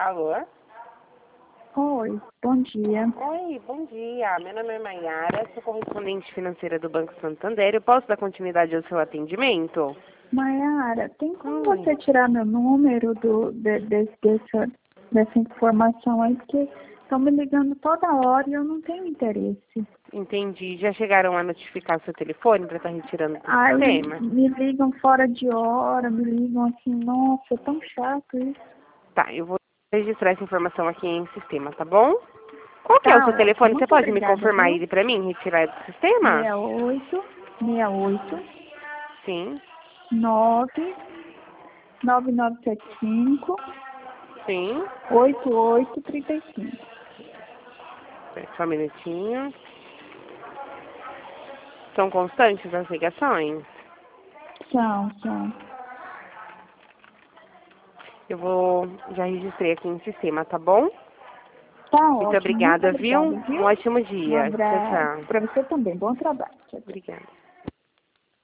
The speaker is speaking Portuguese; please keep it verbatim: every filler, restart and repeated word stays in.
Alô? Oi, bom dia. Oi, bom dia. Meu nome é Maiara, sou correspondente financeira do Banco Santander. Eu posso dar continuidade ao seu atendimento? Maiara, tem como Hum. você tirar meu número do, de, de- dessa, dessa informação aí? Porque estão me ligando toda hora e eu não tenho interesse. Entendi. Já chegaram a notificar seu telefone para estar retirando do Aí sistema? me ligam fora de hora, me ligam assim, nossa, é tão chato isso. Tá, eu vou registrar essa informação aqui em sistema, tá bom? Qual que é o Tá seu ótimo, telefone? Você muito pode me obrigada, confirmar viu? ele para mim, retirar do sistema? seis oito, seis oito, Sim, nove, nove nove sete cinco, sim. oito oito três cinco. Só um minutinho. São constantes as ligações? São, são. Eu vou, já registrei aqui em sistema, tá bom? Tá Muito ótimo, muito obrigada, viu? obrigada, Um viu? ótimo Um dia. Tchau, abraço tchau. para você também. Bom trabalho. Tchau, tchau. Obrigada.